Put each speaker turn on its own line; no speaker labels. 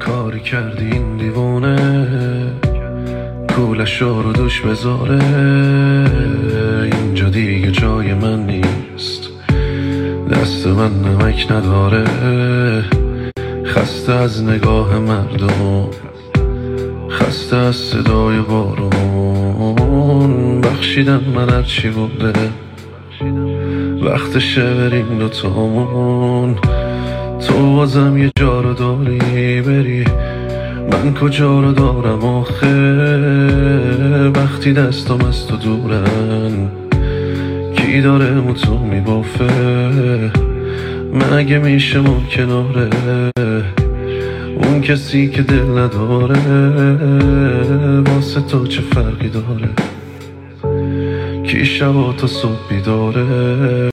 کاری کردی این دیوونه کولش رو دوش بذاره. اینجا دیگه جای من نیست، دست من نمک نداره. خسته از نگاه مردم، خسته از صدای بارون. بخشیدن من هرچی بوده، وقتشه بریم دوتامون. تو بازم یه جا رو داری بری، من کجا رو دارم آخه؟ وقتی دستم از تو دورن، کی داره موتو میبافه؟ مگه میشه ما کناره اون کسی که دل نداره؟ واسه تو چه فرقی داره؟ کی شبا تا صبح بیداره؟